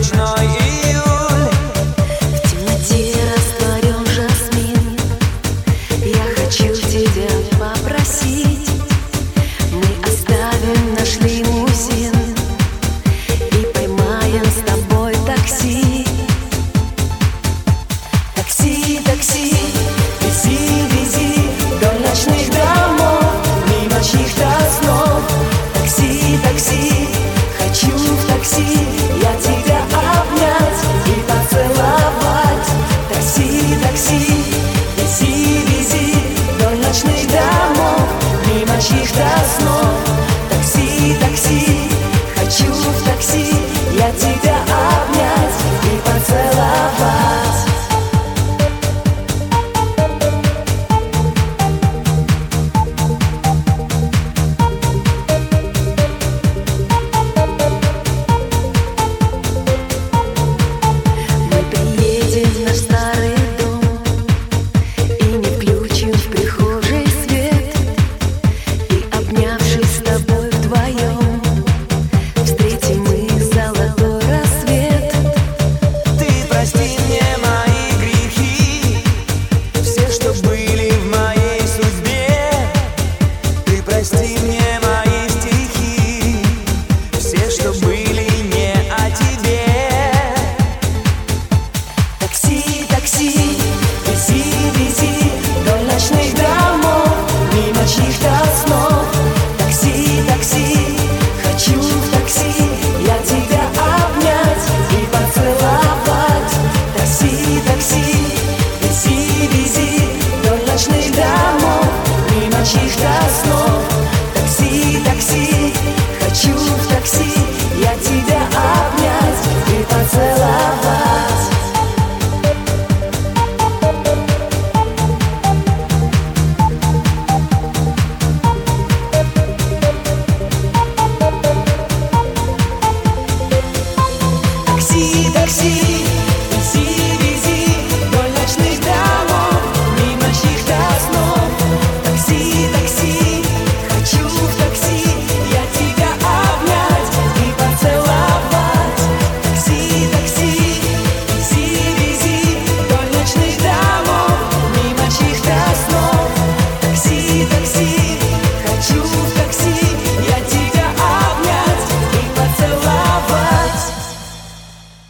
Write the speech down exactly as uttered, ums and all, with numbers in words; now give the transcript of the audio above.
ночной июль. В темноте растворен жасмин. Я хочу тебя попросить. Мы оставим наш лимузин и поймаем с тобой такси. Такси, такси, вези, вези вдоль ночных домов, мимо чьих-то снов. Такси, такси, хочу в такси я тебя обнять и поцеловать. Такси, такси, вези, вези вдоль ночных домов, мимо чьих-то снов. Такси, такси, хочу в такси я тебя обнять и поцеловать. Такси, такси, хочу в такси я тебя обнять и поцеловать. Такси, такси.